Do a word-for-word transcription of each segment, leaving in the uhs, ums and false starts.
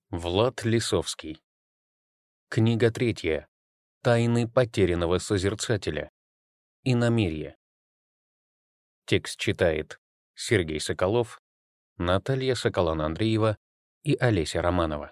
Влад Лисовский. Книга третья. Тайны потерянного созерцателя. Иномирье. Текст читает Сергей Соколов, Наталья Соколан-Андреева и Олеся Романова.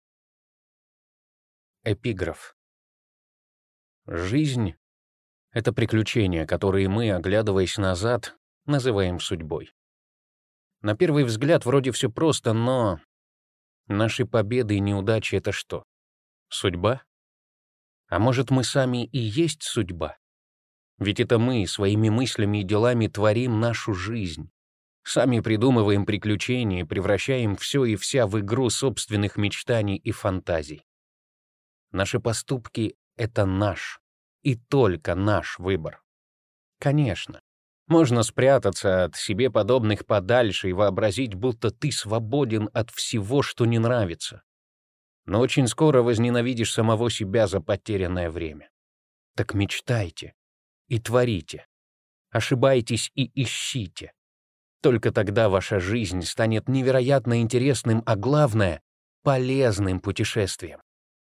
Эпиграф. Жизнь — это приключения, которые мы, оглядываясь назад, называем судьбой. На первый взгляд вроде все просто, но наши победы и неудачи — это что? Судьба? А может, мы сами и есть судьба? Ведь это мы своими мыслями и делами творим нашу жизнь. Сами придумываем приключения, превращаем все и вся в игру собственных мечтаний и фантазий. Наши поступки — это наш, и только наш выбор. Конечно, можно спрятаться от себе подобных подальше и вообразить, будто ты свободен от всего, что не нравится. Но очень скоро возненавидишь самого себя за потерянное время. Так мечтайте и творите. Ошибайтесь и ищите. Только тогда ваша жизнь станет невероятно интересным, а главное — полезным путешествием.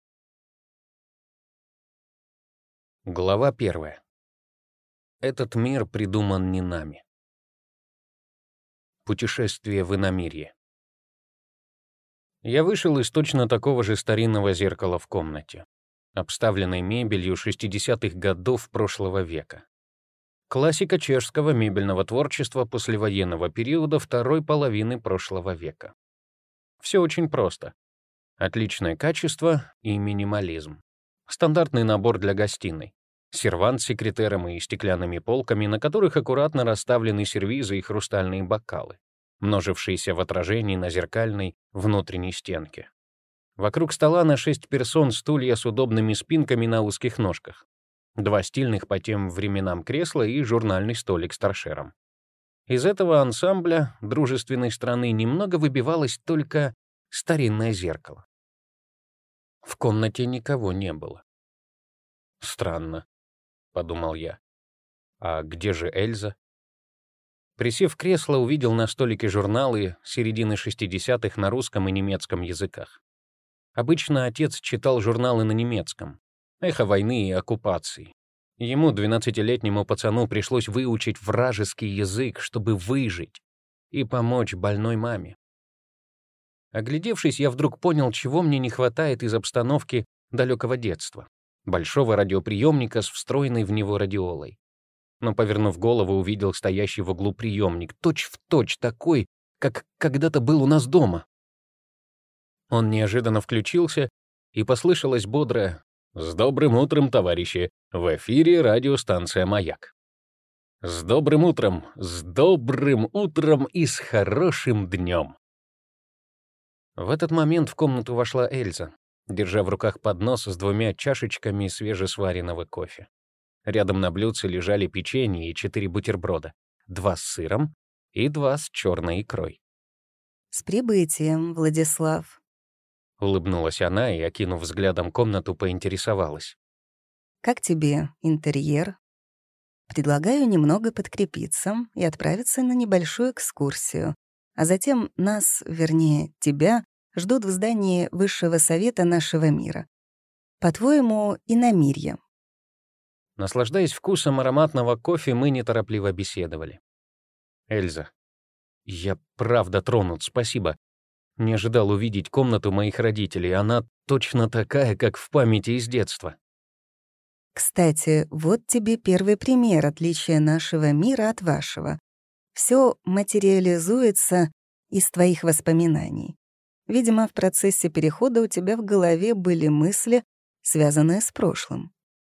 Глава первая. Этот мир придуман не нами. Путешествие в иномирье. Я вышел из точно такого же старинного зеркала в комнате, обставленной мебелью шестидесятых годов прошлого века. Классика чешского мебельного творчества послевоенного периода второй половины прошлого века. Все очень просто. Отличное качество и минимализм. Стандартный набор для гостиной. Сервант с секретером и стеклянными полками, на которых аккуратно расставлены сервизы и хрустальные бокалы, множившиеся в отражении на зеркальной внутренней стенке. Вокруг стола на шесть персон стулья с удобными спинками на узких ножках. Два стильных по тем временам кресла и журнальный столик с торшером. Из этого ансамбля дружественной страны немного выбивалось только старинное зеркало. В комнате никого не было. «Странно», — подумал я. «А где же Эльза?» Присев в кресло, увидел на столике журналы середины шестидесятых на русском и немецком языках. Обычно отец читал журналы на немецком. «Эхо войны и оккупации». Ему, двенадцатилетнему пацану, пришлось выучить вражеский язык, чтобы выжить и помочь больной маме. Оглядевшись, я вдруг понял, чего мне не хватает из обстановки далекого детства. Большого радиоприемника с встроенной в него радиолой. Но, повернув голову, увидел стоящий в углу приемник, точь-в-точь такой, как когда-то был у нас дома. Он неожиданно включился, и послышалось бодрое: «С добрым утром, товарищи! В эфире радиостанция «Маяк». С добрым утром, с добрым утром и с хорошим днем!» В этот момент в комнату вошла Эльза, держа в руках поднос с двумя чашечками свежесваренного кофе. Рядом на блюдце лежали печенье и четыре бутерброда, два с сыром и два с черной икрой. «С прибытием, Владислав!» — улыбнулась она и, окинув взглядом комнату, поинтересовалась. «Как тебе интерьер? Предлагаю немного подкрепиться и отправиться на небольшую экскурсию, а затем нас, вернее, тебя, ждут в здании Высшего Совета нашего мира. По-твоему, иномирье?» Наслаждаясь вкусом ароматного кофе, мы неторопливо беседовали. «Эльза, я правда тронут, спасибо. Не ожидал увидеть комнату моих родителей. Она точно такая, как в памяти из детства». «Кстати, вот тебе первый пример отличия нашего мира от вашего. Все материализуется из твоих воспоминаний. Видимо, в процессе перехода у тебя в голове были мысли, связанные с прошлым».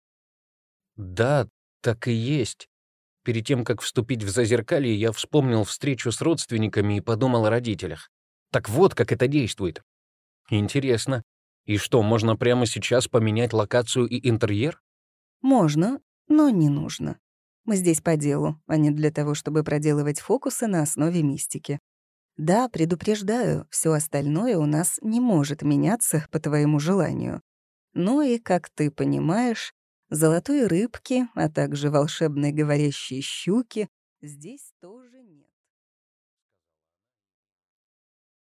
«Да, так и есть. Перед тем, как вступить в зазеркалье, я вспомнил встречу с родственниками и подумал о родителях. Так вот, как это действует. Интересно. И что, можно прямо сейчас поменять локацию и интерьер?» «Можно, но не нужно. Мы здесь по делу, а не для того, чтобы проделывать фокусы на основе мистики. Да, предупреждаю, все остальное у нас не может меняться по твоему желанию. Ну и, как ты понимаешь, золотой рыбки, а также волшебные говорящие щуки здесь тоже